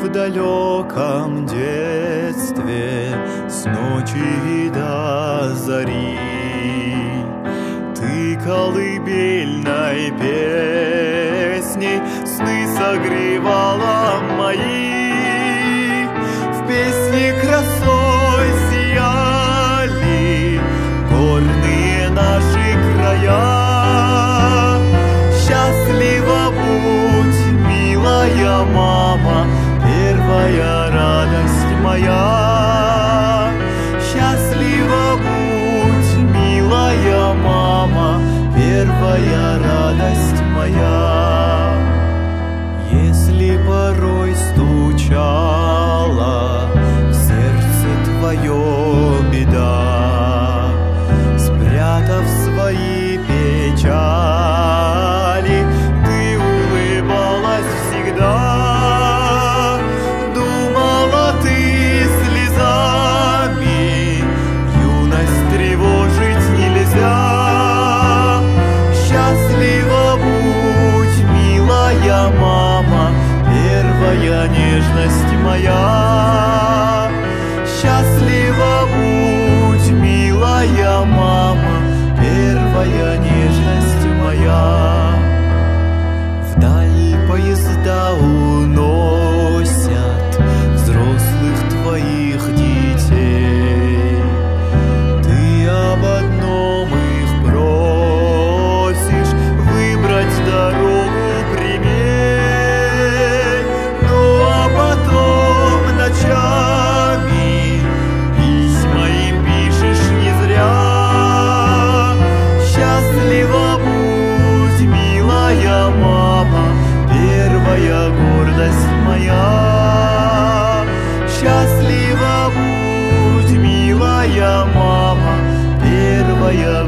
в далеком детстве, с ночи до зари, ты колыбельной песней сны согревала мои. В песне красой сияли горные наши края. Счастлива будь, милая мама, первая радость моя. Счастлива будь, милая мама, первая радость моя. Если порой стучала в сердце твое беда, спрятав свои печали, ты улыбалась всегда. Думала ты слезами, юность тревожить нельзя. Счастлива будь, милая мама, первая нежность моя. Счастлива будь, милая мама, первая нежность моя. Вдаль поезда уносят взрослых твоих детей. Ты об одном их просишь, выбрать дорогу прямей. Ну а потом ночами письма им пишешь не зря. Счастлива будь, милая мама, первая гордость моя. Счастлива будь, милая мама, первая